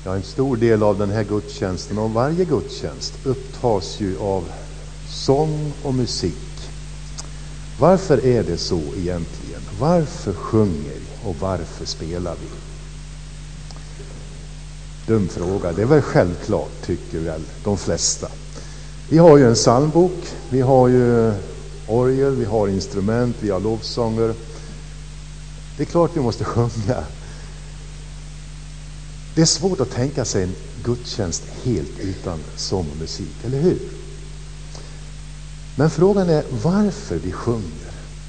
Ja, en stor del av den här gudstjänsten och varje gudstjänst upptas ju av sång och musik. Varför är det så egentligen? Varför sjunger vi och varför spelar vi? Dum fråga, det är väl självklart tycker väl de flesta. Vi har ju en psalmbok, vi har ju orgel, vi har instrument, vi har lovsånger. Det är klart vi måste sjunga. Det är svårt att tänka sig en gudstjänst helt utan sång och musik, eller hur? Men frågan är varför vi sjunger.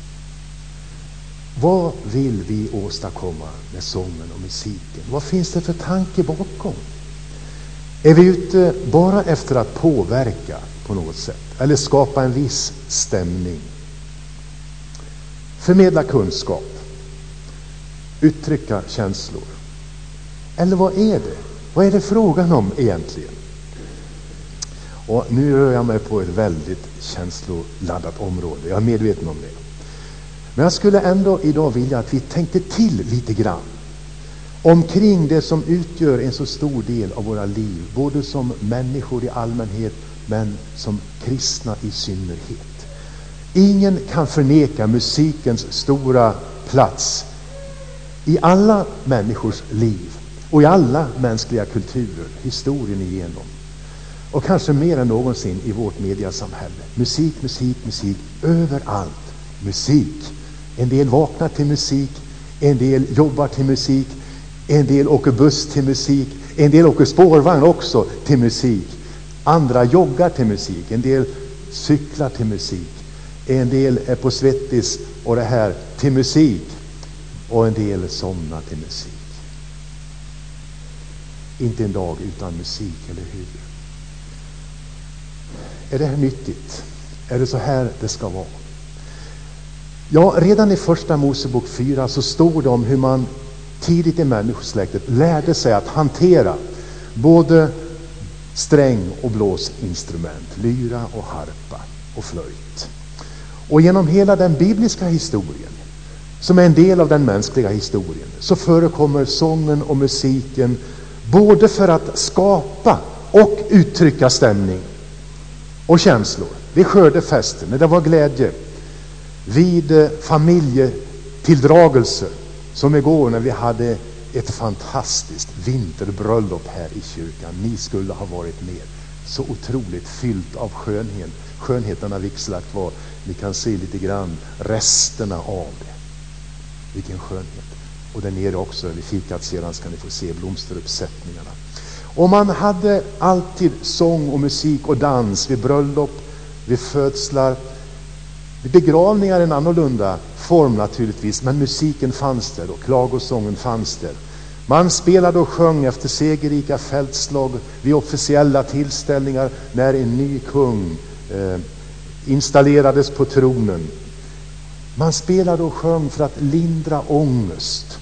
Vad vill vi åstadkomma med sången och musiken? Vad finns det för tanke bakom? Är vi ute bara efter att påverka på något sätt? Eller skapa en viss stämning? Förmedla kunskap? Uttrycka känslor? Eller vad är det? Vad är det frågan om egentligen? Och nu rör jag mig på ett väldigt känsloladdat område. Jag är medveten om det. Men jag skulle ändå idag vilja att vi tänkte till lite grann omkring det som utgör en så stor del av våra liv, både som människor i allmänhet men som kristna i synnerhet. Ingen kan förneka musikens stora plats i alla människors liv och i alla mänskliga kulturer, historien igenom. Och kanske mer än någonsin i vårt mediasamhälle. Musik, musik, musik, överallt. Musik. En del vaknar till musik, en del jobbar till musik, en del åker buss till musik, en del åker spårvagn också till musik. Andra joggar till musik, en del cyklar till musik, en del är på Svettis och det här till musik och en del somnar till musik. Inte en dag utan musik, eller hur? Är det här nyttigt? Är det så här det ska vara? Ja, redan i första Mosebok 4 så står det om hur man tidigt i människosläktet lärde sig att hantera både sträng och blåsinstrument, lyra och harpa och flöjt. Och genom hela den bibliska historien, som är en del av den mänskliga historien, så förekommer sången och musiken både för att skapa och uttrycka stämning och känslor. Vid skördefesten, när det var glädje, vid familjetilldragelser, som igår när vi hade ett fantastiskt vinterbröllop här i kyrkan. Ni skulle ha varit med. Så otroligt fyllt av skönhet. Skönheten av vigselakt var, ni kan se lite grann resterna av det. Vilken skönhet. Och där nere också, vid fikat sedan, ska ni få se blomsteruppsättningarna. Och man hade alltid sång och musik och dans vid bröllop, vid födslar. Vid begravningar en annorlunda form naturligtvis, men musiken fanns där och klagosången fanns där. Man spelade och sjöng efter segerrika fältslag vid officiella tillställningar när en ny kung installerades på tronen. Man spelade och sjöng för att lindra ångest,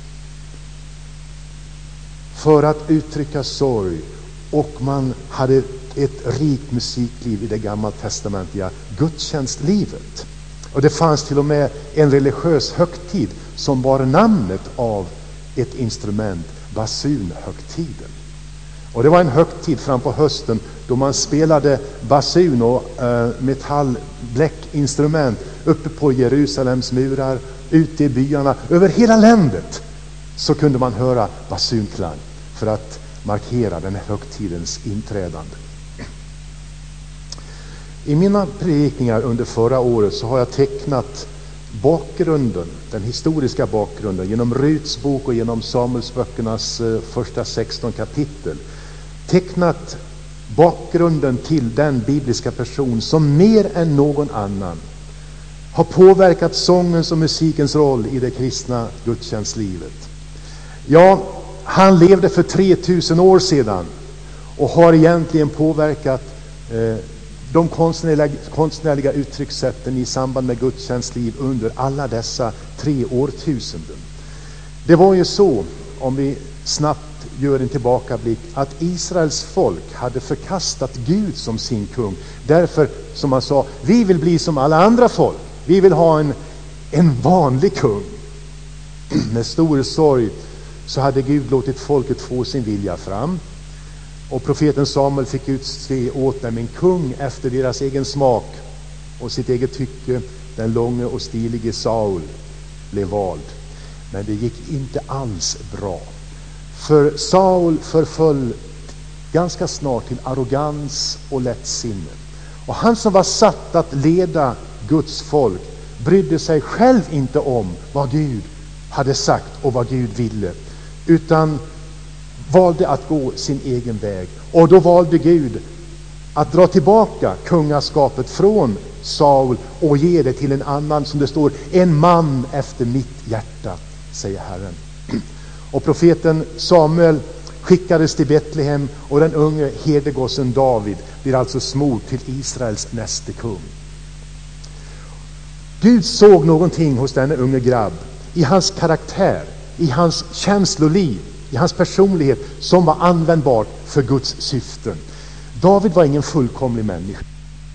för att uttrycka sorg, och man hade ett rikt musikliv i det gammaltestamentliga gudstjänstlivet. Och det fanns till och med en religiös högtid som bar namnet av ett instrument, basunhögtiden. Och det var en högtid fram på hösten då man spelade basun och metallbläckinstrument uppe på Jerusalems murar, ute i byarna, över hela landet. Så kunde man höra basunklang för att markera den här högtidens inträdande. I mina predikningar under förra året så har jag tecknat bakgrunden, den historiska bakgrunden, genom Ruts bok och genom Samuelsböckernas första 16 kapitel. Tecknat bakgrunden till den bibliska person som mer än någon annan har påverkat sångens och musikens roll i det kristna gudstjänstlivet. Ja, han levde för 3000 år sedan och har egentligen påverkat de konstnärliga uttryckssätten i samband med gudstjänstliv under alla dessa 3 årtusenden. Det var ju så, om vi snabbt gör en tillbakablick, att Israels folk hade förkastat Gud som sin kung. Därför, som man sa, vi vill bli som alla andra folk. Vi vill ha en vanlig kung. Med stor sorg så hade Gud låtit folket få sin vilja fram. Och profeten Samuel fick utse åt dem en kung efter deras egen smak och sitt eget tycke. Den långe och stilige Saul blev vald. Men det gick inte alls bra. För Saul förföll ganska snart till arrogans och lättsinne. Och han som var satt att leda Guds folk brydde sig själv inte om vad Gud hade sagt och vad Gud ville, utan valde att gå sin egen väg. Och då valde Gud att dra tillbaka kungaskapet från Saul och ge det till en annan, som det står, en man efter mitt hjärta, säger Herren. Och profeten Samuel skickades till Betlehem, och den unge herdegossen David blir alltså smord till Israels näste kung. Gud såg någonting hos denne unge grabb, i hans karaktär, i hans känsloliv, i hans personlighet, som var användbart för Guds syften. David var ingen fullkomlig människa.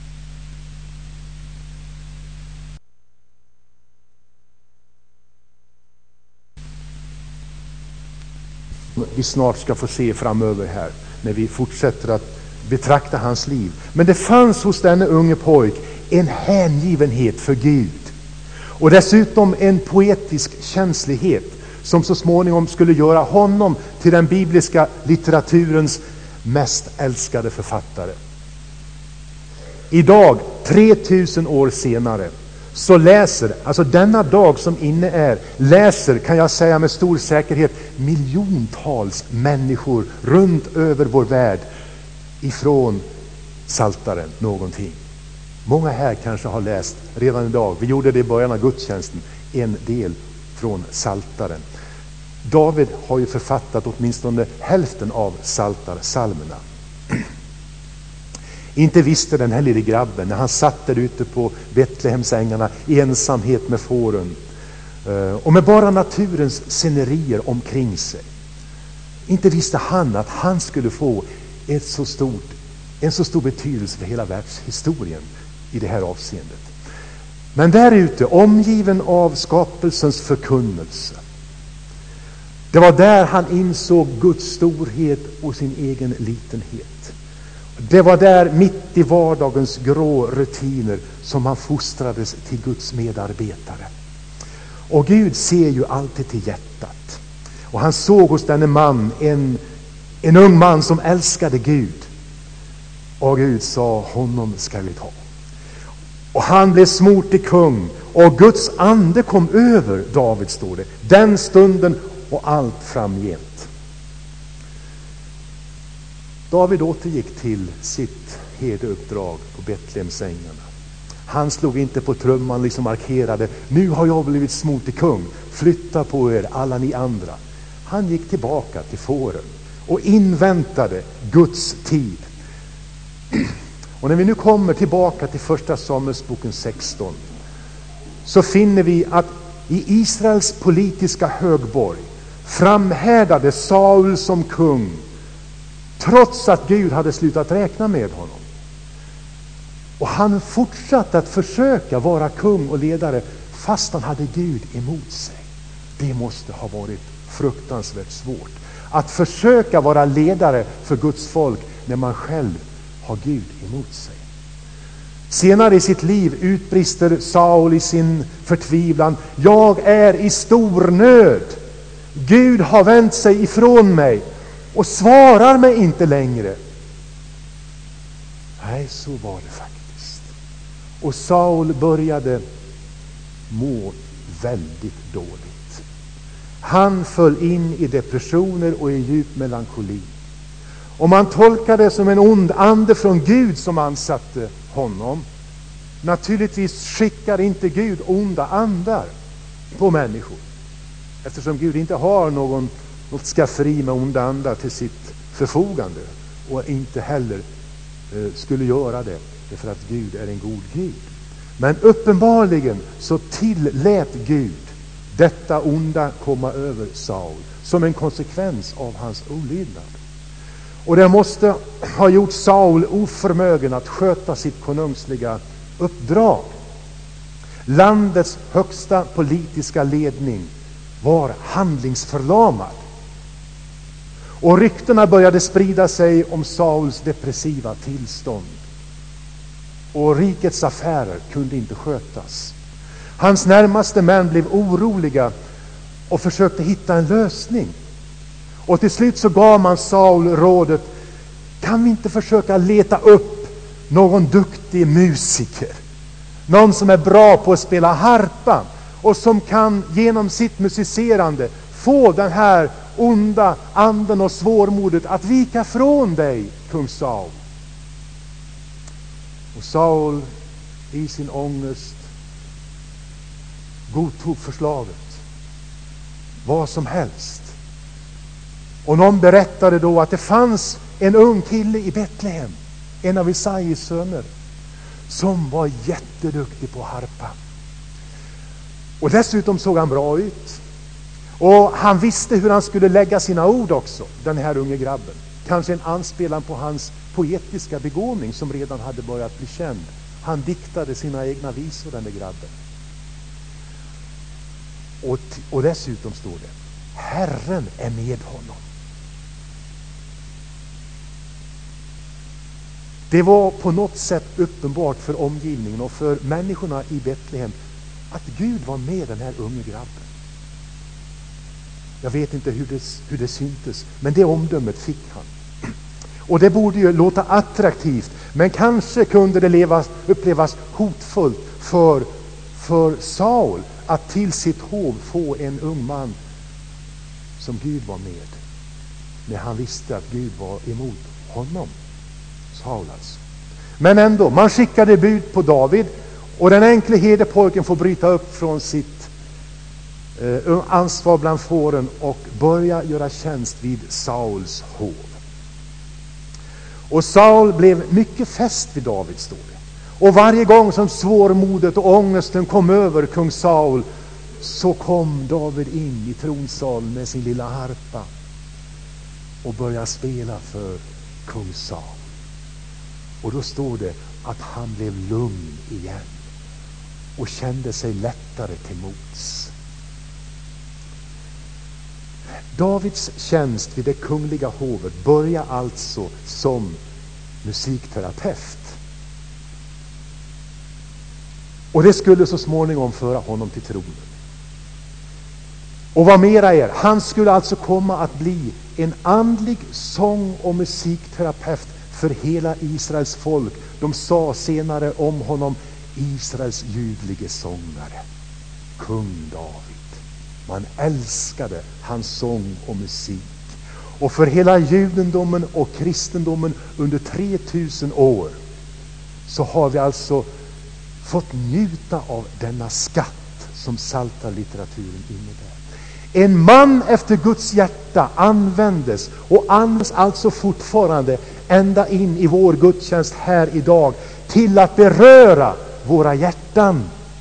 Vi snart ska få se framöver här, när vi fortsätter att betrakta hans liv. Men det fanns hos denne unge pojk en hängivenhet för Gud. Och dessutom en poetisk känslighet som så småningom skulle göra honom till den bibliska litteraturens mest älskade författare. Idag, 3000 år senare, så läser, alltså denna dag som inne är, läser, kan jag säga med stor säkerhet, miljontals människor runt över vår värld ifrån Psaltaren någonting. Många här kanske har läst redan idag, vi gjorde det i början av gudstjänsten, en del från Psaltaren. David har ju författat åtminstone hälften av Psaltarpsalmerna. Inte visste den här lille grabben, när han satt där ute på Betlehemsängarna i ensamhet med fåren och med bara naturens scenerier omkring sig. Inte visste han att han skulle få en så stor betydelse för hela världshistorien i det här avseendet. Men där ute, omgiven av skapelsens förkunnelse, det var där han insåg Guds storhet och sin egen litenhet. Det var där, mitt i vardagens grå rutiner, som han fostrades till Guds medarbetare. Och Gud ser ju alltid till hjärtat. Och han såg hos denne man en ung man som älskade Gud. Och Gud sa, honom ska vi ta. Och han blev smord till kung. Och Guds ande kom över David, står det. Den stunden och allt framgent. David återgick till sitt herdeuppdrag på Betlehemsängarna. Han slog inte på trumman, liksom markerade, nu har jag blivit smord till kung, flytta på er alla ni andra. Han gick tillbaka till fåren och inväntade Guds tid. Och när vi nu kommer tillbaka till första Samuelsboken 16, så finner vi att i Israels politiska högborg framhärdade Saul som kung, trots att Gud hade slutat räkna med honom. Och han fortsatte att försöka vara kung och ledare fast han hade Gud emot sig. Det måste ha varit fruktansvärt svårt att försöka vara ledare för Guds folk när man själv har Gud emot sig. Senare i sitt liv utbrister Saul i sin förtvivlan, jag är i stor nöd. Gud har vänt sig ifrån mig och svarar mig inte längre. Nej, så var det faktiskt. Och Saul började må väldigt dåligt. Han föll in i depressioner och i djup melankoli. Och man tolkade det som en ond ande från Gud som ansatte honom. Naturligtvis skickar inte Gud onda andar på människor, eftersom Gud inte har något skafferi med onda andar till sitt förfogande, och inte heller skulle göra det, därför att Gud är en god Gud. Men uppenbarligen så tillät Gud detta onda komma över Saul som en konsekvens av hans olydnad. Och det måste ha gjort Saul oförmögen att sköta sitt konungsliga uppdrag. Landets högsta politiska ledning var handlingsförlamad. Och ryktena började sprida sig om Sauls depressiva tillstånd. Och rikets affärer kunde inte skötas. Hans närmaste män blev oroliga och försökte hitta en lösning. Och till slut så gav man Saul rådet: kan vi inte försöka leta upp någon duktig musiker? Någon som är bra på att spela harpa och som kan genom sitt musicerande få den här onda anden och svårmodet att vika från dig, kung Saul. Och Saul i sin ångest godtog förslaget, vad som helst. Och någon berättade då att det fanns en ung kille i Betlehem, en av Isais söner, som var jätteduktig på harpa. Och dessutom såg han bra ut. Och han visste hur han skulle lägga sina ord också, den här unge grabben. Kanske en anspelan på hans poetiska begåvning som redan hade börjat bli känd. Han diktade sina egna visor, den där grabben. Och dessutom står det: Herren är med honom. Det var på något sätt uppenbart för omgivningen och för människorna i Betlehem att Gud var med den här unge grabben. Jag vet inte hur det syntes, men det omdömet fick han. Och det borde ju låta attraktivt, men kanske kunde det upplevas hotfullt för Saul att till sitt hov få en ung man som Gud var med, när han visste att Gud var emot honom. Saul alltså. Men ändå, man skickade bud på David, och den enkle herdepojken får bryta upp från sitt ansvar bland fåren och börja göra tjänst vid Sauls hov. Och Saul blev mycket fäst vid David, står det. Och varje gång som svårmodet och ångesten kom över kung Saul, så kom David in i tronsalen med sin lilla harpa och började spela för kung Saul. Och då står det att han blev lugn igen och kände sig lättare till mots. Davids tjänst vid det kungliga hovet börjar alltså som musikterapeut. Och det skulle så småningom föra honom till tronen. Och vad mera är, han skulle alltså komma att bli en andlig sång- och musikterapeut för hela Israels folk. De sa senare om honom: Israels ljuvlige sångare, kung David. Man älskade hans sång och musik. Och för hela judendomen och kristendomen under 3000 år så har vi alltså fått njuta av denna skatt som psaltarlitteraturen innebär. En man efter Guds hjärta användes och används alltså fortfarande ända in i vår gudstjänst här idag till att beröra våra hjärtan.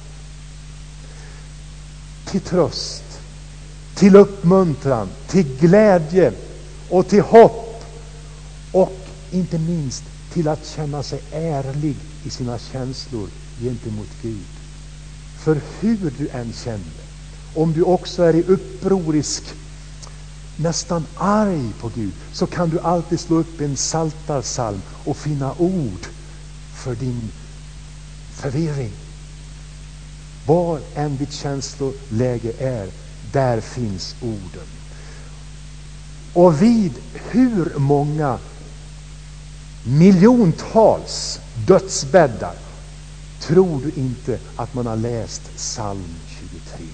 Till tröst, till uppmuntran, till glädje och till hopp, och inte minst till att känna sig ärlig i sina känslor gentemot Gud. För hur du än känner, om du också är i upprorisk, nästan arg på Gud, så kan du alltid slå upp en psaltarpsalm och finna ord för din förvirring. Var än ditt känsloläge är, där finns orden. Och vid hur många miljontals dödsbäddar tror du inte att man har läst psalm 23?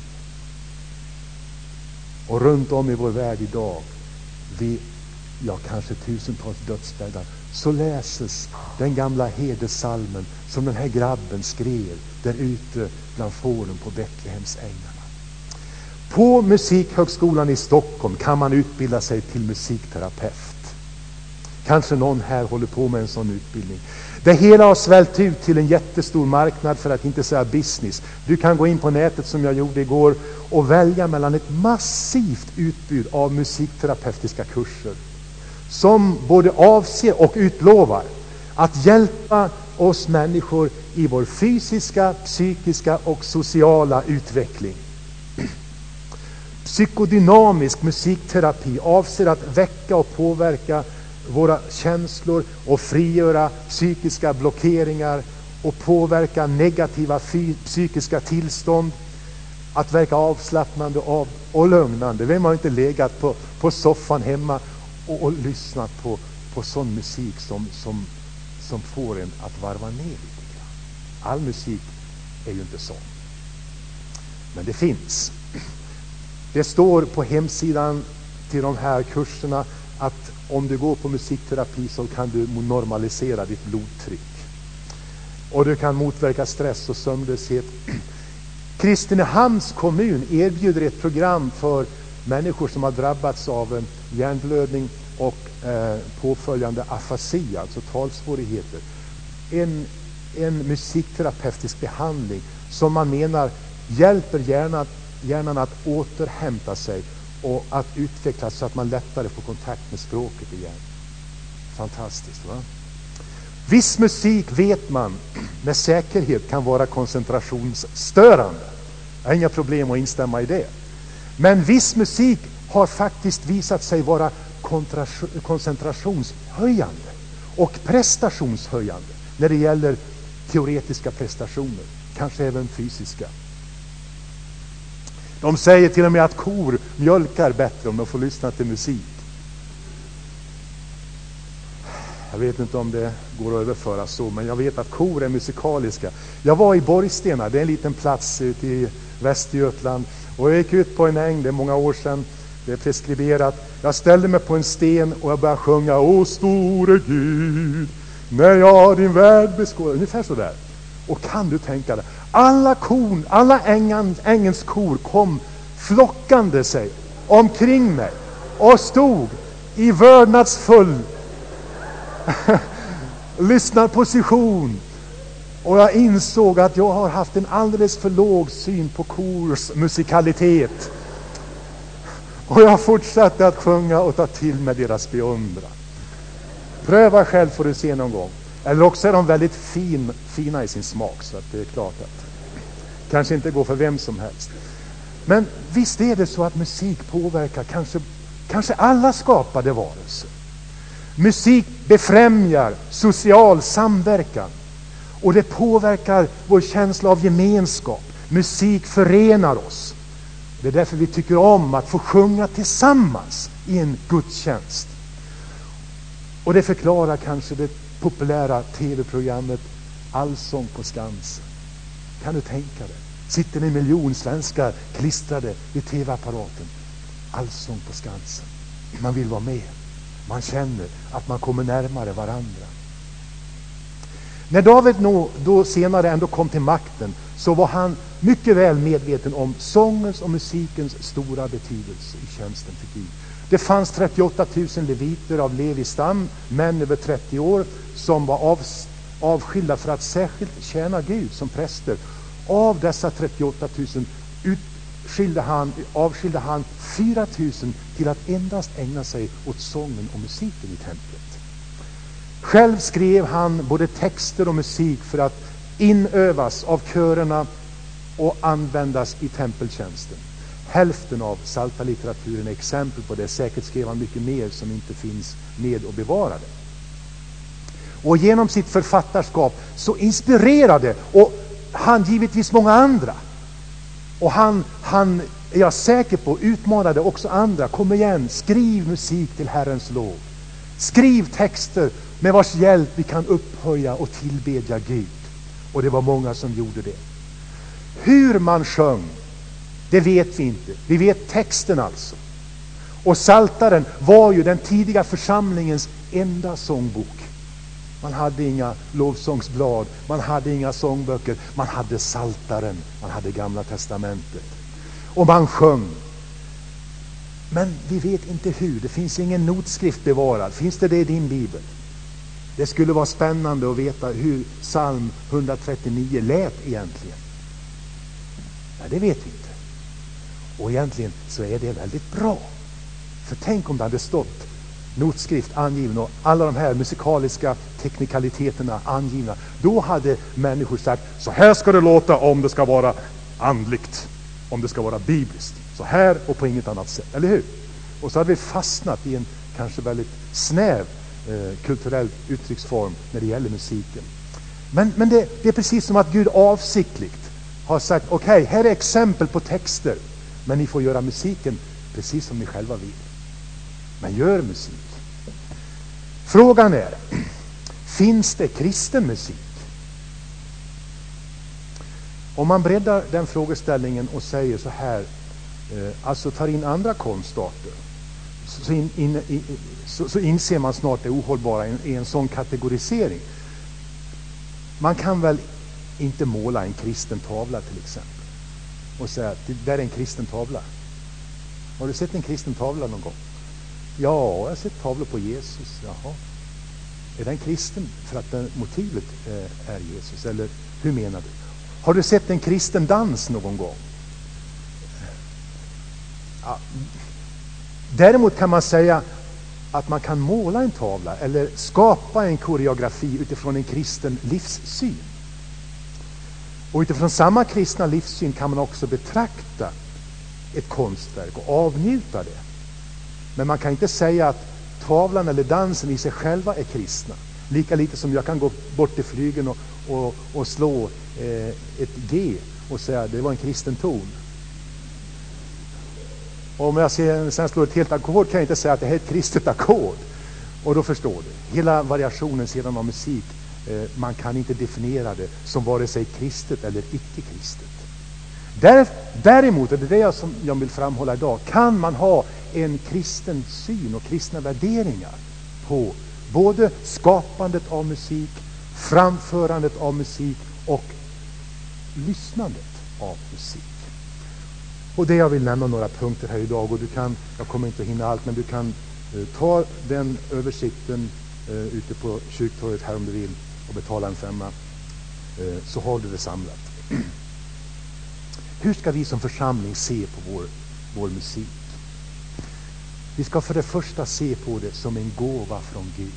Och runt om i vår värld idag, vid kanske tusentals dödsbäddar, så läses den gamla hedersalmen som den här grabben skrev där ute bland fåren på Betlehems ängarna. På Musikhögskolan i Stockholm kan man utbilda sig till musikterapeut. Kanske någon här håller på med en sån utbildning. Det hela har svällt ut till en jättestor marknad, för att inte säga business. Du kan gå in på nätet som jag gjorde igår och välja mellan ett massivt utbud av musikterapeutiska kurser som både avser och utlovar att hjälpa oss människor i vår fysiska, psykiska och sociala utveckling. Psykodynamisk musikterapi avser att väcka och påverka våra känslor och frigöra psykiska blockeringar och påverka negativa psykiska tillstånd, att verka avslappnande och lugnande. Vem har inte legat på soffan hemma och lyssnat på sån musik som får en att varva ner lite grann? All musik är ju inte sån, men det finns. Det står på hemsidan till de här kurserna att om du går på musikterapi så kan du normalisera ditt blodtryck. Och du kan motverka stress och sömnlöshet. Kristinehamns kommun erbjuder ett program för människor som har drabbats av en hjärnblödning och påföljande afasi, alltså talsvårigheter. En musikterapeutisk behandling som man menar hjälper hjärnan att återhämta sig och att utvecklas så att man lättare får kontakt med språket igen. Fantastiskt, va? Viss musik vet man med säkerhet kan vara koncentrationsstörande. Jag har inga problem att instämma i det. Men viss musik har faktiskt visat sig vara koncentrationshöjande och prestationshöjande när det gäller teoretiska prestationer, kanske även fysiska. De säger till och med att kor mjölkar bättre om de får lyssna till musik. Jag vet inte om det går att överföra så, men jag vet att kor är musikaliska. Jag var i Borgstena, det är en liten plats ute i Västergötland, och jag gick ut på en äng, det är många år sedan, det är preskriberat. Jag ställde mig på en sten och jag började sjunga: Åh store Gud, när jag din värld beskådar. Ungefär så där. Och kan du tänka dig, alla ängens kor kom flockande sig omkring mig och stod i vördnadsfull lyssnarposition. Och jag insåg att jag har haft en alldeles för låg syn på kors musikalitet. Och jag fortsatte att sjunga och ta till med deras beundran. Pröva själv får du se någon gång. Eller också är de väldigt fina i sin smak, så att det är klart att kanske inte går för vem som helst. Men visst är det så att musik påverkar kanske alla skapade varelser. Musik befrämjar social samverkan och det påverkar vår känsla av gemenskap. Musik förenar oss. Det är därför vi tycker om att få sjunga tillsammans i en gudstjänst. Och det förklarar kanske det populära tv-programmet Allsång på Skansen. Kan du tänka dig? Sitter en miljon svenskar klistrade vid tv-apparaten. Allsång på Skansen. Man vill vara med. Man känner att man kommer närmare varandra. När David då senare ändå kom till makten så var han mycket väl medveten om sångens och musikens stora betydelse i tjänsten för Gud. Det fanns 38 000 leviter av Levi stam, män över 30 år, som var avskilda för att särskilt tjäna Gud som präster. Av dessa 38 000 avskilde han 4 000 till att endast ägna sig åt sången och musiken i templet. Själv skrev han både texter och musik för att inövas av körerna och användas i tempeltjänsten. Hälften av psaltarlitteraturen är exempel på det. Säkert skrev han mycket mer som inte finns med och bevarade. Och genom sitt författarskap så inspirerade och han givetvis många andra. Och han är jag säker på utmanade också andra. Kom igen, skriv musik till Herrens lov. Skriv texter med vars hjälp vi kan upphöja och tillbedja Gud. Och det var många som gjorde det. Hur man sjöng, det vet vi inte. Vi vet texten alltså. Och Psaltaren var ju den tidiga församlingens enda sångbok. Man hade inga lovsångsblad, man hade inga sångböcker, man hade Psaltaren, man hade Gamla testamentet. Och man sjöng. Men vi vet inte hur, det finns ingen notskrift bevarad. Finns det i din bibel? Det skulle vara spännande att veta hur psalm 139 lät egentligen. Ja, det vet vi inte. Och egentligen så är det väldigt bra. För tänk om det hade stått notskrift angiven och alla de här musikaliska teknikaliteterna angivna. Då hade människor sagt, så här ska det låta om det ska vara andligt, om det ska vara bibliskt. Så här och på inget annat sätt, eller hur? Och så hade vi fastnat i en kanske väldigt snäv kulturell uttrycksform när det gäller musiken. Men det är precis som att Gud avsiktligt har sagt, okej, här är exempel på texter, men ni får göra musiken precis som ni själva vill. Men gör musik. Frågan är, finns det kristen musik? Om man breddar den frågeställningen och säger så här, alltså tar in andra konstarter, så inser man snart det ohållbara i en sån kategorisering. Man kan väl inte måla en kristen tavla till exempel och säga att det där är en kristen tavla. Har du sett en kristen tavla någon gång? Ja, jag har sett tavlor på Jesus. Jaha. Är den kristen för att motivet är Jesus? Eller hur menar du? Har du sett en kristen dans någon gång? Ja. Däremot kan man säga att man kan måla en tavla eller skapa en koreografi utifrån en kristen livssyn. Och utifrån samma kristna livssyn kan man också betrakta ett konstverk och avnjuta det. Men man kan inte säga att tavlan eller dansen i sig själva är kristna. Lika lite som jag kan gå bort till flygeln och slå ett G och säga att det var en kristen ton. Och om jag sen slår ett helt ackord kan jag inte säga att det här är ett kristet ackord. Och då förstår du. Hela variationen sedan av musik, man kan inte definiera det som vare sig kristet eller icke-kristet. Däremot, och det är det som jag vill framhålla idag, kan man ha en kristen syn och kristna värderingar på både skapandet av musik, framförandet av musik och lyssnandet av musik. Och det jag vill nämna några punkter här idag, och jag kommer inte att hinna allt, men du kan ta den översikten ute på kyrktorget här om du vill och betala en 5, så har du det samlat. Hur ska vi som församling se på vår musik? Vi ska för det första se på det som en gåva från Gud.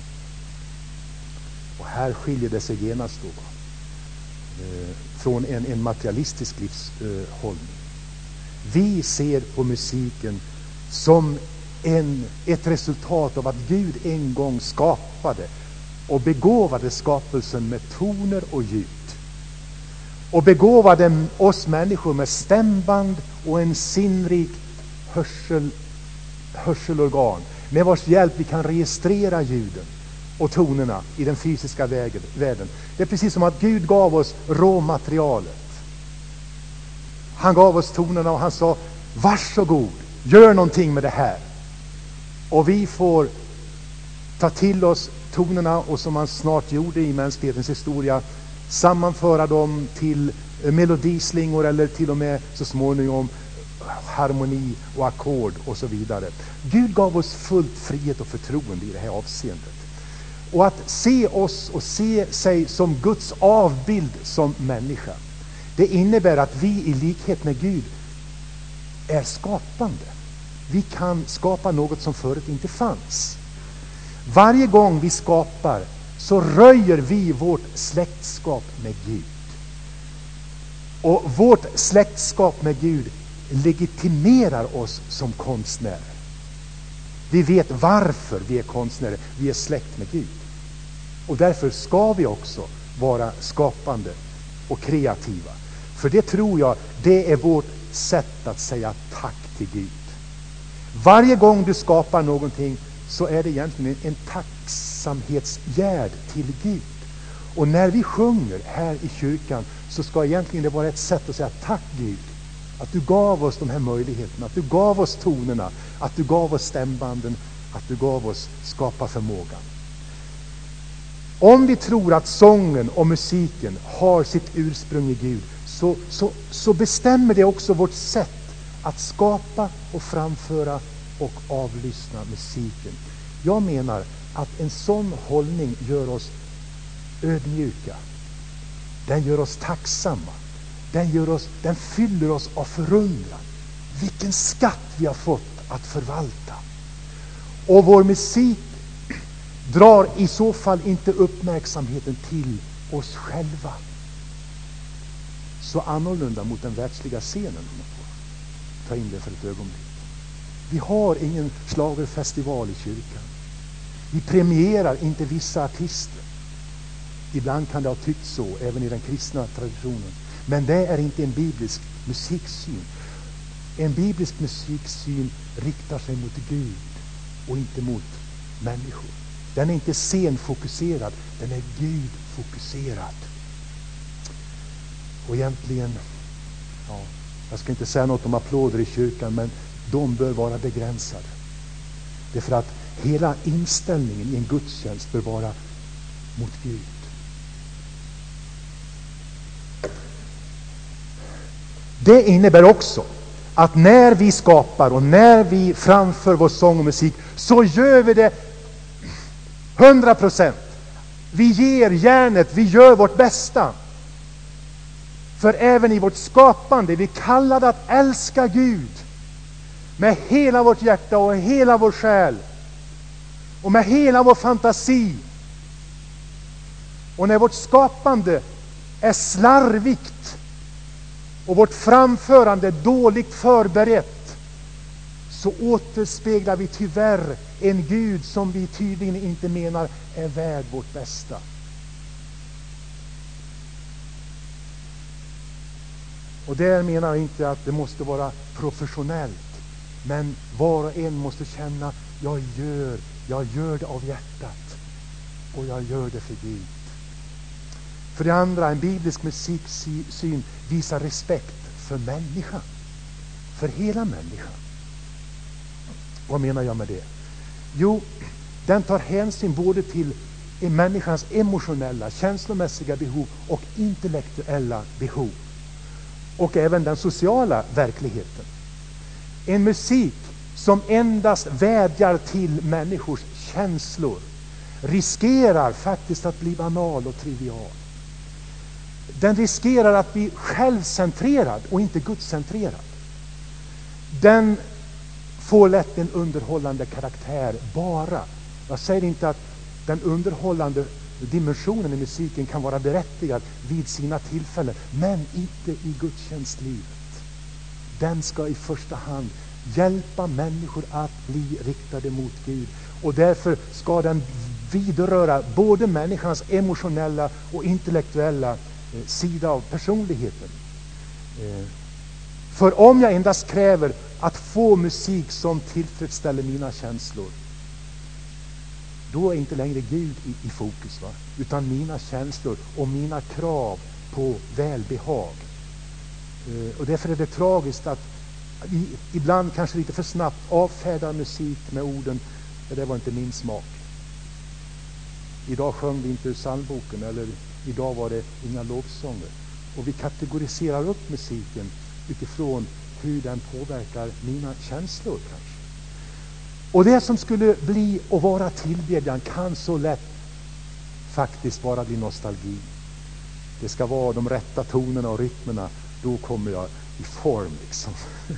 Och här skiljer det sig genast då från en materialistisk livshållning. Vi ser på musiken som ett resultat av att Gud en gång skapade och begåvade skapelsen med toner och ljud. Och begåvade oss människor med stämband och en sinnrik hörselorgan med vars hjälp vi kan registrera ljuden och tonerna i den fysiska världen. Det är precis som att Gud gav oss råmaterialet. Han gav oss tonerna och han sa, varsågod, gör någonting med det här. Och vi får ta till oss tonerna och som man snart gjorde i mänsklighetens historia, sammanföra dem till melodislingor eller till och med så småningom harmoni och ackord och så vidare. Gud gav oss fullt frihet och förtroende i det här avseendet. Och att se oss och se sig som Guds avbild som människa, det innebär att vi i likhet med Gud är skapande. Vi kan skapa något som förut inte fanns. Varje gång vi skapar så röjer vi vårt släktskap med Gud. Och vårt släktskap med Gud legitimerar oss som konstnärer. Vi vet varför vi är konstnärer. Vi är släkt med Gud. Och därför ska vi också vara skapande och kreativa. För det tror jag, det är vårt sätt att säga tack till Gud. Varje gång du skapar någonting så är det egentligen en tacksamhetsgärd till Gud. Och när vi sjunger här i kyrkan så ska egentligen det vara ett sätt att säga tack Gud. Att du gav oss de här möjligheterna, att du gav oss tonerna, att du gav oss stämbanden, att du gav oss skapa förmågan. Om vi tror att sången och musiken har sitt ursprung i Gud så bestämmer det också vårt sätt att skapa och framföra och avlyssna musiken. Jag menar att en sån hållning gör oss ödmjuka. Den gör oss tacksamma. Den fyller oss av förundran. Vilken skatt vi har fått att förvalta. Och vår musik drar i så fall inte uppmärksamheten till oss själva. Så annorlunda mot den världsliga scenen. ta in det för ett ögonblick. Vi har ingen schlagerfestival i kyrkan. Vi premierar inte vissa artister. Ibland kan det ha tyckt så, även i den kristna traditionen. Men det är inte en biblisk musiksyn. En biblisk musiksyn riktar sig mot Gud och inte mot människor. Den är inte scenfokuserad, den är Gud-fokuserad. Och egentligen, jag ska inte säga något om applåder i kyrkan, men de bör vara begränsade. Det är för att hela inställningen i en gudstjänst bör vara mot Gud. Det innebär också att när vi skapar och när vi framför vår sång och musik, så gör vi det 100%. Vi ger järnet, vi gör vårt bästa. För även i vårt skapande, vi kallade att älska Gud med hela vårt hjärta och hela vår själ och med hela vår fantasi. Och när vårt skapande är slarvigt och vårt framförande dåligt förberett, så återspeglar vi tyvärr en Gud som vi tydligen inte menar är värd vårt bästa. Och där menar jag inte att det måste vara professionellt, men var och en måste känna, jag gör det av hjärtat och jag gör det för Gud. För det andra, en biblisk musiksyn visar respekt för människan, för hela människan. Vad menar jag med det? Jo, den tar hänsyn både till människans emotionella, känslomässiga behov och intellektuella behov. Och även den sociala verkligheten. En musik som endast vädjar till människors känslor riskerar faktiskt att bli banal och trivial. Den riskerar att bli självcentrerad och inte gudscentrerad. Den får lätt en underhållande karaktär bara. Jag säger inte att den underhållande dimensionen i musiken kan vara berättigad vid sina tillfällen, men inte i gudstjänstlivet. Den ska i första hand hjälpa människor att bli riktade mot Gud, och därför ska den vidröra både människans emotionella och intellektuella sida av personligheten. För om jag endast kräver att få musik som tillfredsställer mina känslor, då är inte längre Gud i fokus, utan mina känslor och mina krav på välbehag. Och därför är det tragiskt att vi ibland kanske lite för snabbt avfärdar musik med orden, det var inte min smak. Idag sjöng vi inte ur psalmboken, eller idag var det inga lovsånger. Och vi kategoriserar upp musiken utifrån hur den påverkar mina känslor kanske. Och det som skulle bli och vara tillbedjan kan så lätt faktiskt bara bli nostalgi. Det ska vara de rätta tonerna och rytmerna, då kommer jag i form liksom.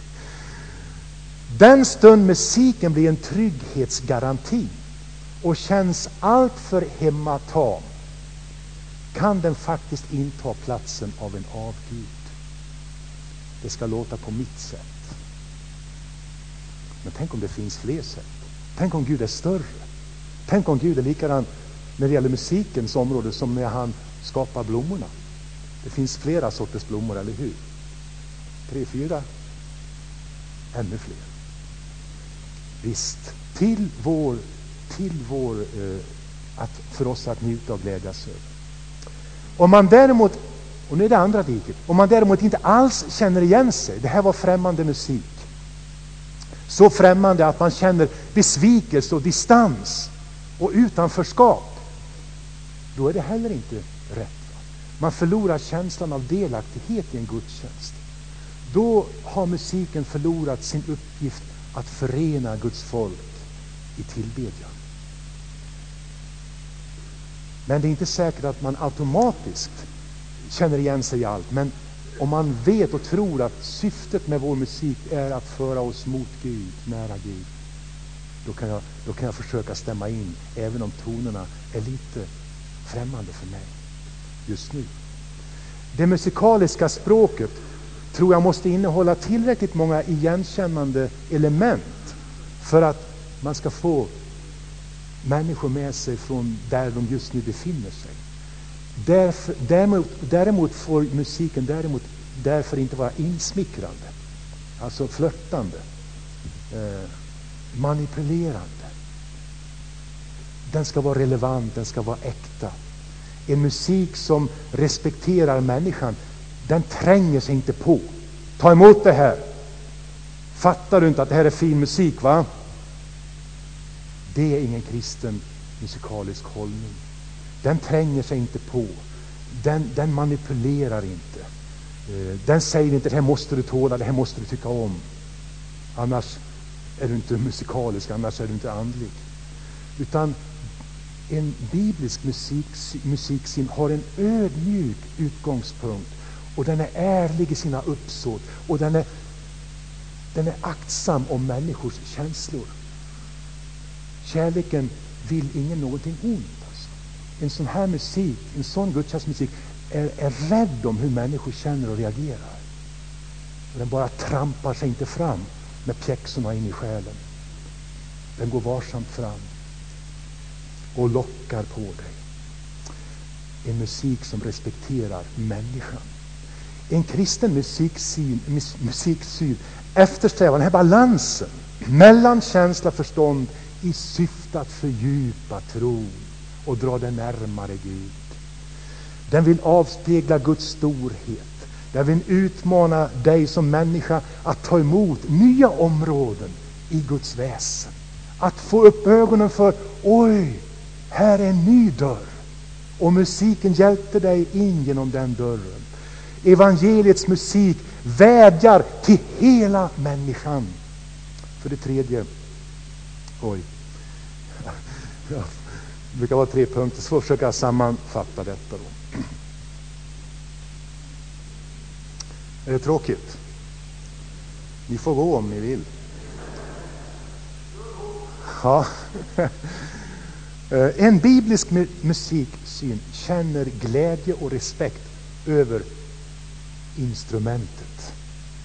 Den stund musiken blir en trygghetsgaranti och känns allt för hemmatam, kan den faktiskt inta platsen av en avgud. Det ska låta på mitt sätt. Men tänk om det finns fler sätt. Tänk om Gud är större. Tänk om Gud är likadan när det gäller musikens område som när han skapar blommorna. Det finns flera sorters blommor, eller hur? 3, 4, ännu fler. Visst, till vår för oss att njuta och glädjas över. Om man däremot, och nu är det andra diket, om man däremot inte alls känner igen sig, det här var främmande musik, så främmande att man känner besvikelse och distans och utanförskap, då är det heller inte rätt. Man förlorar känslan av delaktighet i en gudstjänst. Då har musiken förlorat sin uppgift att förena Guds folk i tillbedjan. Men det är inte säkert att man automatiskt känner igen sig i allt. Men om man vet och tror att syftet med vår musik är att föra oss mot Gud, nära Gud, då kan jag försöka stämma in, även om tonerna är lite främmande för mig just nu. Det musikaliska språket tror jag måste innehålla tillräckligt många igenkännande element för att man ska få människor med sig från där de just nu befinner sig. Däremot får musiken därför inte vara insmickrande, alltså flörtande, manipulerande. Den ska vara relevant, den ska vara äkta. En musik som respekterar människan, den tränger sig inte på. Ta emot det här. Fattar du inte att det här är fin musik, va? Det är ingen kristen musikalisk hållning. Den tränger sig inte på. Den manipulerar inte. Den säger inte, det här måste du tåla, det här måste du tycka om. Annars är du inte musikalisk, annars är du inte andlig. Utan en biblisk musiksyn har en ödmjuk utgångspunkt. Och den är ärlig i sina uppsåt. Och den är aktsam om människors känslor. Kärleken vill ingen någonting ont. Alltså. En sån här musik, en sån gudstjänstmusik är rädd om hur människor känner och reagerar. Och den bara trampar sig inte fram med pjäxorna in i själen. Den går varsamt fram och lockar på dig. En musik som respekterar människan. En kristen musiksyn eftersträvar den här balansen mellan känsla och förstånd i syfte att fördjupa tro och dra den närmare Gud. Den vill avspegla Guds storhet. Den vill utmana dig som människa att ta emot nya områden i Guds väsen. Att få upp ögonen för, oj, här är en ny dörr. Och musiken hjälpte dig in genom den dörren. Evangeliets musik vädjar till hela människan. För det tredje, det brukar vara 3 punkter, så får jag försöka sammanfatta detta då. Är det tråkigt? Ni får gå om ni vill. Ja. En biblisk musiksyn känner glädje och respekt över instrumentet.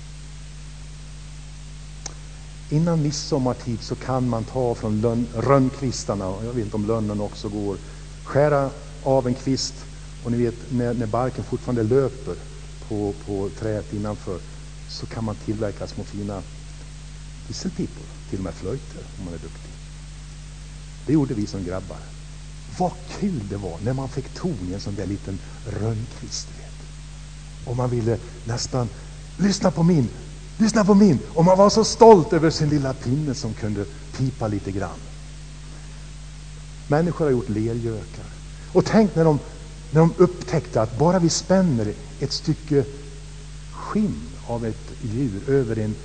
Innan midsommartid så kan man ta från rönnkvistarna, och jag vet inte om lönnen också går, skära av en kvist, och ni vet när barken fortfarande löper på träet innanför, så kan man tillverka små fina visselpipor, till och med flöjter om man är duktig. Det gjorde vi som grabbar. Vad kul det var när man fick ton i en sån där liten rönnkvist. Och man ville nästan lyssna på min. Och man var så stolt över sin lilla pinne som kunde pipa lite grann. Människor har gjort lergökar. Och tänk när de upptäckte att bara vi spänner ett stycke skinn av ett djur över en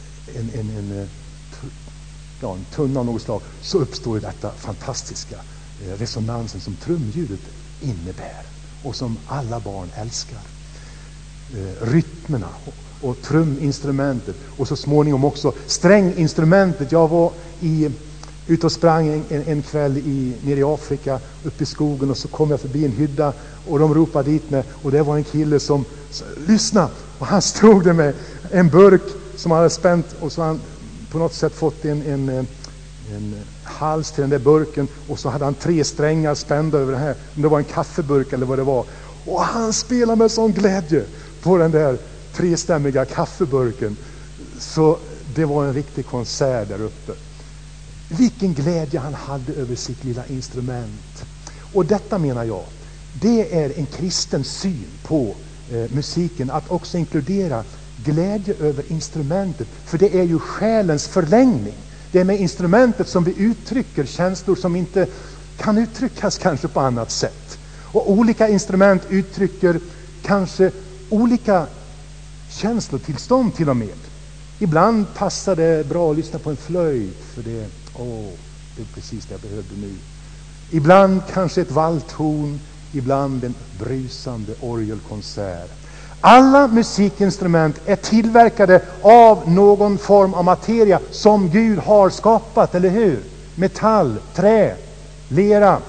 tunna av något slag, så uppstår detta fantastiska resonansen som trumljudet innebär och som alla barn älskar. Rytmerna och truminstrumentet och så småningom också stränginstrumentet. Jag var ute och sprang en kväll nere i Afrika, uppe i skogen, och så kom jag förbi en hydda och de ropade dit mig, och det var en kille som lyssna, och han stod där med en burk som han hade spänt, och så han på något sätt fått en hals till den där burken, och så hade han 3 strängar spända över det här, om det var en kaffeburk eller vad det var, och han spelade med sån glädje på den där 3-stämmiga kaffeburken, så det var en riktig konsert där uppe. Vilken glädje han hade över sitt lilla instrument. Och detta, menar jag, det är en kristen syn på musiken, att också inkludera glädje över instrumentet, för det är ju själens förlängning. Det är med instrumentet som vi uttrycker känslor som inte kan uttryckas kanske på annat sätt. Och olika instrument uttrycker kanske olika känslotillstånd till och med. Ibland passar det bra att lyssna på en flöjt, för det är precis det jag behövde nu. Ibland kanske ett valthorn, ibland en brusande orgelkonsert. Alla musikinstrument är tillverkade av någon form av materia som Gud har skapat, eller hur? Metall, trä, lera.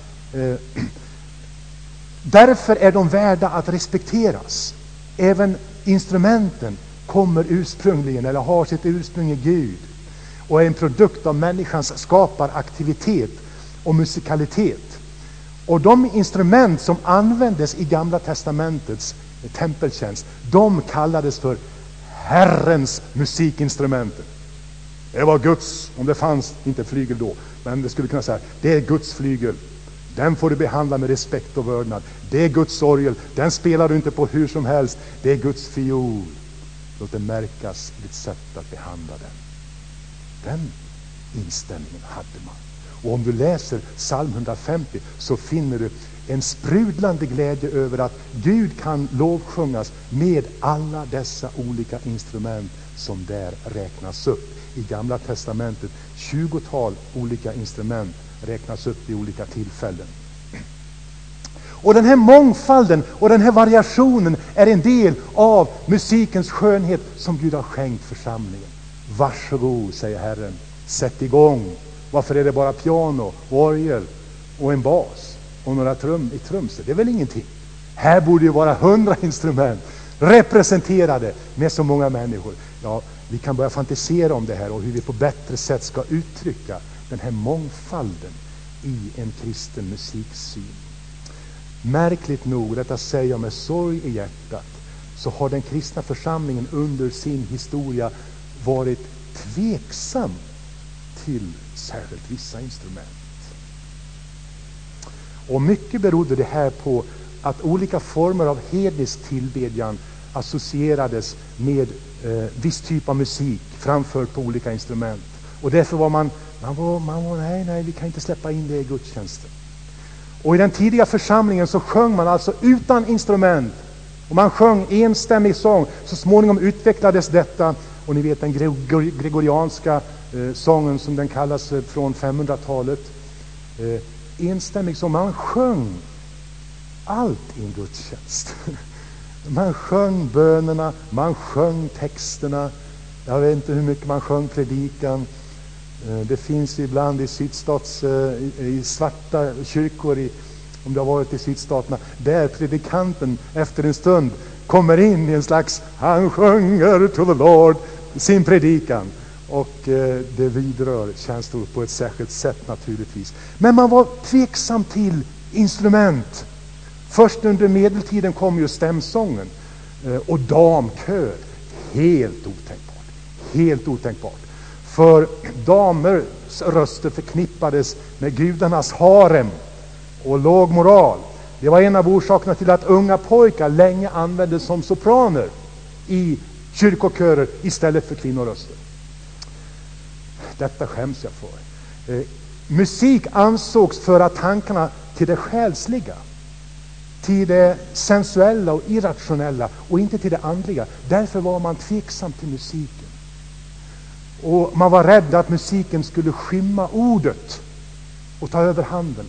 Därför är de värda att respekteras. Även instrumenten kommer ursprungligen, eller har sitt ursprung i Gud, och är en produkt av människans skaparaktivitet och musikalitet. Och de instrument som användes i Gamla testamentets tempeltjänst, de kallades för Herrens musikinstrumenter. Det var Guds, om det fanns inte flygel då, men det skulle kunna säga, det är Guds flygel. Den får du behandla med respekt och vördnad. Det är Guds orgel, den spelar du inte på hur som helst. Det är Guds fiol. Låt det märkas i ditt sätt att behandla den. Den inställningen hade man. Och om du läser psalm 150 så finner du en sprudlande glädje över att Gud kan lovsjungas med alla dessa olika instrument som där räknas upp. I Gamla testamentet 20-tal olika instrument räknas upp i olika tillfällen. Och den här mångfalden och den här variationen är en del av musikens skönhet som Gud har skänkt församlingen. Varsågod, säger Herren, sätt igång. Varför är det bara piano, orgel och en bas och några trumser? Det är väl ingenting. Här borde ju vara 100 instrument representerade med så många människor. Ja, vi kan börja fantisera om det här och hur vi på bättre sätt ska uttrycka den här mångfalden i en kristen musiksyn. Märkligt nog, detta säger jag med sorg i hjärtat, så har den kristna församlingen under sin historia varit tveksam till särskilt vissa instrument. Och mycket berodde det här på att olika former av hednisk tillbedjan associerades med viss typ av musik framförd på olika instrument. Och därför var man nej, vi kan inte släppa in det i gudstjänsten. Och i den tidiga församlingen så sjöng man alltså utan instrument. Och man sjöng enstämmig sång. Så småningom utvecklades detta. Och ni vet den gregorianska sången som den kallas från 500-talet. Enstämmig sång. Man sjöng allt i en gudstjänst. Man sjöng bönerna, man sjöng texterna. Jag vet inte hur mycket man sjöng predikan. Det finns ibland i sydstats, i svarta kyrkor, om det har varit i sydstaterna, där predikanten efter en stund kommer in i en slags, han sjunger to the Lord, sin predikan. Och det vidrör känslor på ett särskilt sätt naturligtvis. Men man var tveksam till instrument. Först under medeltiden kom ju stämsången och damkör. Helt otänkbart. För damers röster förknippades med gudarnas harem och låg moral. Det var en av orsakerna till att unga pojkar länge användes som sopraner i kyrkokörer istället för kvinnoröster. Detta skäms jag för. Musik ansågs föra tankarna till det själsliga, till det sensuella och irrationella och inte till det andliga. Därför var man tveksam till musiken. Och man var rädd att musiken skulle skymma ordet och ta över handen.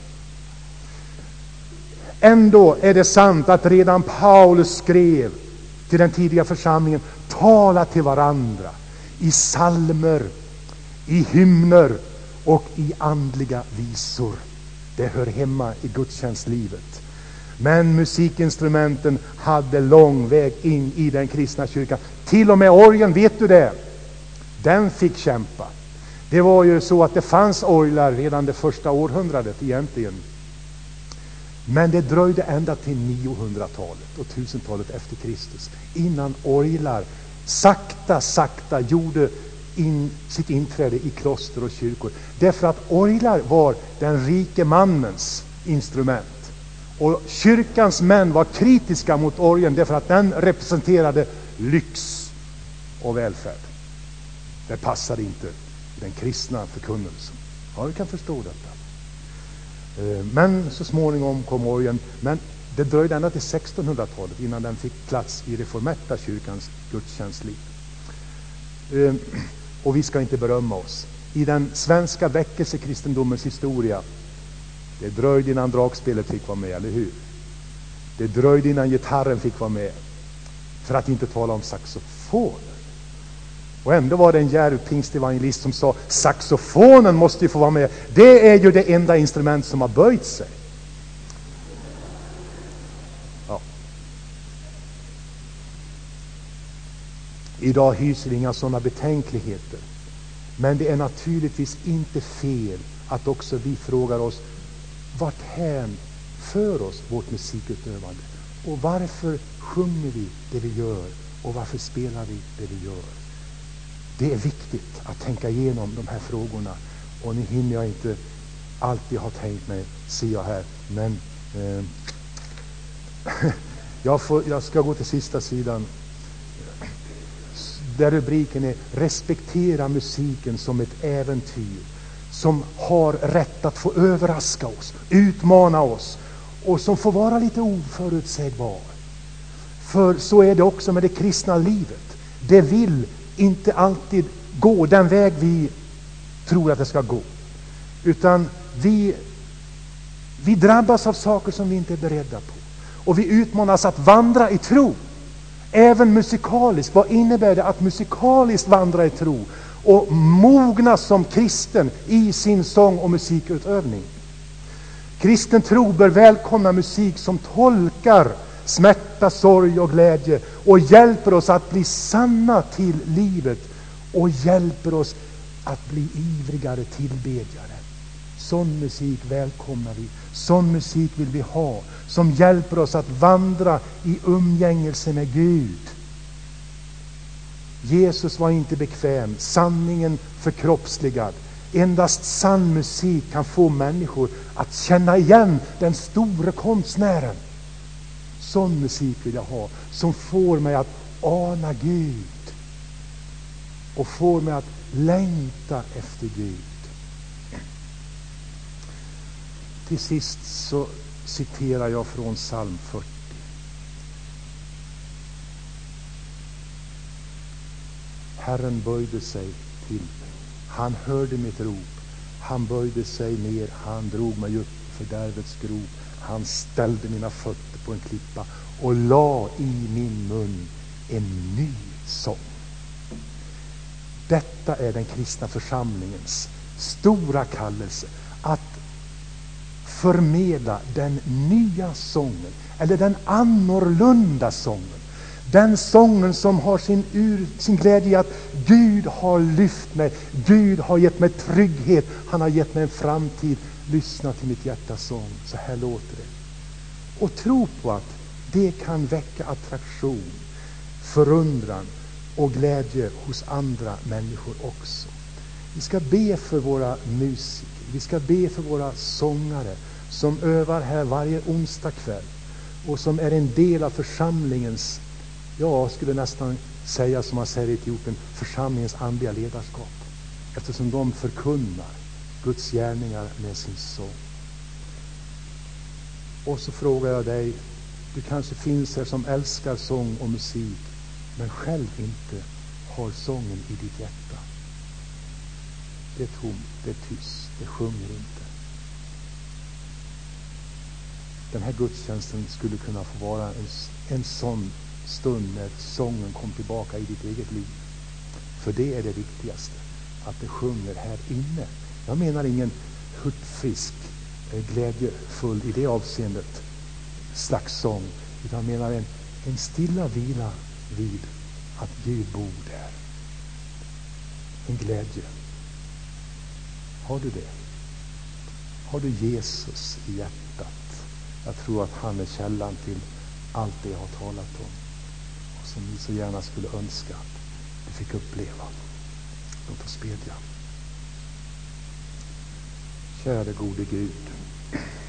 Ändå är det sant att redan Paulus skrev till den tidiga församlingen: tala till varandra i psalmer, i hymner och i andliga visor. Det hör hemma i gudstjänstlivet. Men musikinstrumenten hade lång väg in i den kristna kyrkan. Till och med orgeln, vet du det? Den fick kämpa. Det var ju så att det fanns orglar redan det första århundradet egentligen. Men det dröjde ända till 900-talet och 1000-talet efter Kristus innan orglar sakta gjorde sitt inträde i kloster och kyrkor. Därför att orglar var den rike mannens instrument. Och kyrkans män var kritiska mot orgeln därför att den representerade lyx och välfärd. Det passade inte den kristna förkunnelsen. Ja, vi kan förstå detta. Men så småningom kom orgeln. Men det dröjde ända till 1600-talet innan den fick plats i reformerta kyrkans gudstjänstliv. Och vi ska inte berömma oss. I den svenska väckelsekristendomens historia, det dröjde innan dragspelet fick vara med, eller hur? Det dröjde innan gitarren fick vara med. För att inte tala om saxofon. Och ändå var det en djärv pingstevangelist som sa: saxofonen måste ju få vara med. Det är ju det enda instrument som har böjt sig. Ja. Idag hyser vi inga sådana betänkligheter. Men det är naturligtvis inte fel att också vi frågar oss, vart hän för oss vårt musikutövande? Och varför sjunger vi det vi gör? Och varför spelar vi det vi gör? Det är viktigt att tänka igenom de här frågorna. Och nu hinner jag inte allt jag har tänkt mig, ser jag här. Men jag ska gå till sista sidan. Där rubriken är respektera musiken som ett äventyr. Som har rätt att få överraska oss, utmana oss. Och som får vara lite oförutsägbar. För så är det också med det kristna livet. Det vill inte alltid gå den väg vi tror att det ska gå. Utan vi drabbas av saker som vi inte är beredda på. Och vi utmanas att vandra i tro. Även musikaliskt. Vad innebär det att musikaliskt vandra i tro? Och mogna som kristen i sin sång- och musikutövning. Kristen tro bör välkomna musik som tolkar smärta, sorg och glädje. Och hjälper oss att bli sanna till livet. Och hjälper oss att bli ivrigare tillbedjare. Sån musik välkomnar vi. Sån musik vill vi ha. Som hjälper oss att vandra i umgängelse med Gud. Jesus var inte bekväm. Sanningen förkroppsligad. Endast sann musik kan få människor att känna igen den stora konstnären. Sån musik vill jag ha. Som får mig att ana Gud. Och får mig att längta efter Gud. Till sist så citerar jag från psalm 40. Herren böjde sig till mig. Han hörde mitt rop. Han böjde sig ner. Han drog mig upp i fördärvets grop. Han ställde mina fötter på en klippa och la i min mun en ny sång. Detta är den kristna församlingens stora kallelse. Att förmedla den nya sången. Eller den annorlunda sången. Den sången som har sin glädje i att Gud har lyft mig. Gud har gett mig trygghet. Han har gett mig en framtid. Lyssna till mitt hjärtas sång. Så här låter det. Och tro på att det kan väcka attraktion, förundran och glädje hos andra människor också. Vi ska be för våra musiker. Vi ska be för våra sångare som övar här varje onsdag kväll. Och som är en del av församlingens, jag skulle nästan säga som man säger i Etiopien, församlingens andliga ledarskap. Eftersom de förkunnar Guds gärningar med sin sång. Och så frågar jag dig, du kanske finns här som älskar sång och musik, men själv inte har sången i ditt hjärta. Det är tomt, det är tyst, det sjunger inte. Den här gudstjänsten skulle kunna få vara en sån stund när sången kom tillbaka i ditt eget liv. För det är det viktigaste, att det sjunger här inne. Jag menar ingen hurtfrisk, glädjefull i det avseendet slags sång, utan jag menar en stilla vila vid att Gud bor där. En glädje. Har du det? Har du Jesus i hjärtat? Jag tror att han är källan till allt det jag har talat om. Och som vi så gärna skulle önska att du fick uppleva. Låt oss bedja. Kära gode Gud.